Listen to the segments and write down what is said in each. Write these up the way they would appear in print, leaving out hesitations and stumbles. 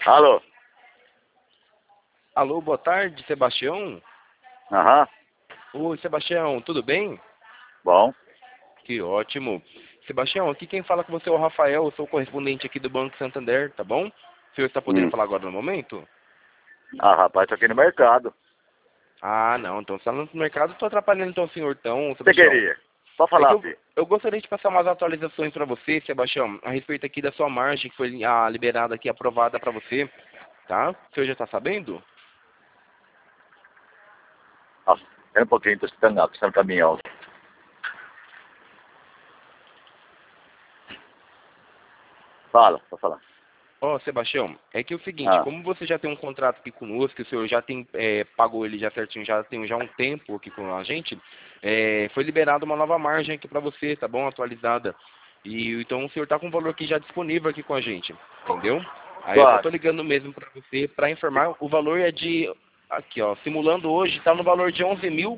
Alô? Alô, boa tarde, Sebastião? Aham. Oi, Sebastião, tudo bem? Bom. Que ótimo. Sebastião, aqui quem fala com você é o Rafael, eu sou o correspondente aqui do Banco Santander, tá bom? O senhor está podendo falar agora no momento? Ah, rapaz, tô aqui no mercado. Ah, não, então você está no mercado, estou atrapalhando então o senhor, então, Você Sebastião. queria? Pode É que falar, filho. eu gostaria de passar umas atualizações para você, Sebastião, a respeito aqui da sua margem que foi liberada aqui, aprovada para você, tá? O senhor já está sabendo? Nossa, espera um pouquinho, tô escutando nada, tô no caminhão. Fala, pode falar. Ó, Sebastião, é que é o seguinte, Ah, como você já tem um contrato aqui conosco, o senhor já tem, pagou ele já certinho, já tem já um tempo aqui com a gente, foi liberada uma nova margem aqui para você, tá bom? Atualizada. E então o senhor está com o valor aqui já disponível aqui com a gente, entendeu? Aí eu só claro. tô ligando mesmo para você para informar, o valor é de, aqui ó, simulando hoje, está no valor de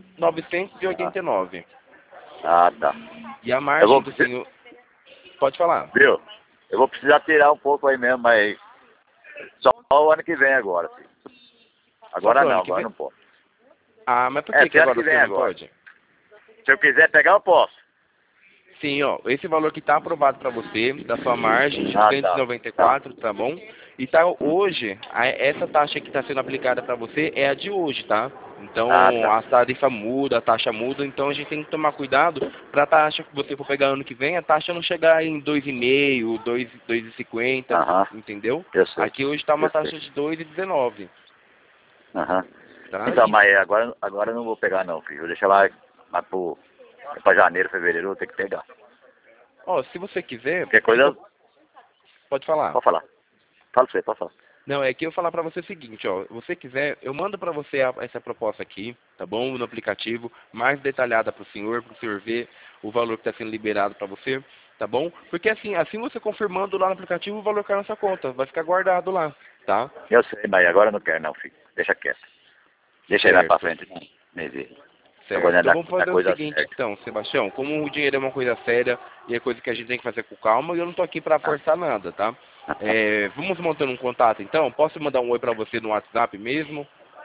Ah, 11.989. tá. E a Eu margem vou do precisar, senhor, pode falar. viu? Eu vou precisar tirar um pouco aí mesmo, mas só o ano que vem agora, filho. Só Agora pro não, ano que agora vem? não posso. Ah, mas por É, que esse ano agora que o vem senhor não agora. pode? Se eu quiser pegar, eu posso. Sim, ó, esse valor que está aprovado para você, da sua margem de Ah, duzentos e tá. noventa e Tá. quatro, tá bom? E tá hoje, essa taxa que está sendo aplicada para você é a de hoje, tá? Ah, Então, tá. a tarifa muda, a taxa muda, então a gente tem que tomar cuidado para a taxa que você for pegar ano que vem, a taxa não chegar em 2,5, 2,50, Aham. entendeu? Eu sei. Aqui hoje está uma Eu sei. taxa de 2,19, Aham. tá? Então, E, mas agora eu não vou pegar não, filho. Vou deixar lá mais pra janeiro, fevereiro, eu vou ter que pegar. ó, se você quiser, Qualquer que coisa, eu, pode falar. pode falar. Fala pra você, pode falar. Não, é que eu falar para você o seguinte, ó, se você quiser, eu mando para você essa proposta aqui, tá bom? No aplicativo, mais detalhada para o senhor ver o valor que está sendo liberado para você, tá bom? Porque assim você confirmando lá no aplicativo, o valor cai na sua conta, vai ficar guardado lá, tá? Eu sei, mas agora eu não quero não, filho. Deixa quieto. Deixa aí mais pra Certo, frente, não. Nem ver. certo. Agora é Então da, vamos da fazer o coisa seguinte, certa. então, Sebastião, como o dinheiro é uma coisa séria e é coisa que a gente tem que fazer com calma, e eu não tô aqui para Ah. forçar nada, tá? Vamos montando um contato, então? Posso mandar um oi para você no WhatsApp mesmo?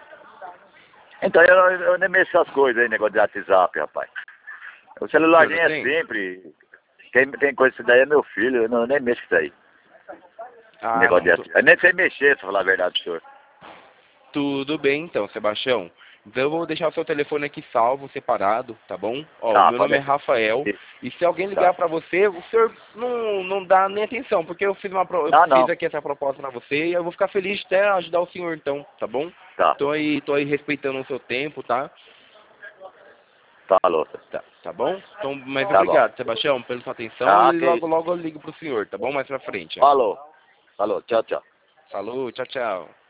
Então, eu nem mexo essas coisas aí, negócio de WhatsApp, rapaz. O O senhor celularzinho não é tem? sempre. Quem tem coisa disso daí é meu filho, eu nem mexo com isso aí. Ah, Negócio de não. WhatsApp. Eu nem sei mexer, pra falar a verdade pro senhor. Tudo bem então, Sebastião. Então eu vou deixar o seu telefone aqui salvo, separado, tá bom? Ó, o Tá, meu pode nome é deixar. Rafael. E se alguém ligar Tá. pra você, o senhor não dá nem atenção, porque eu fiz eu Ah, fiz não. aqui essa proposta pra você e eu vou ficar feliz de até ajudar o senhor então, tá bom? Tá. Tô aí respeitando o seu tempo, tá? Falou. Tá bom? Então, mas Tá bom. obrigado, Sebastião, pela sua atenção Ah, e que logo isso. logo eu ligo pro senhor, tá bom? Mais pra frente. Falou. Falou. Tchau, tchau. Falou, tchau, tchau.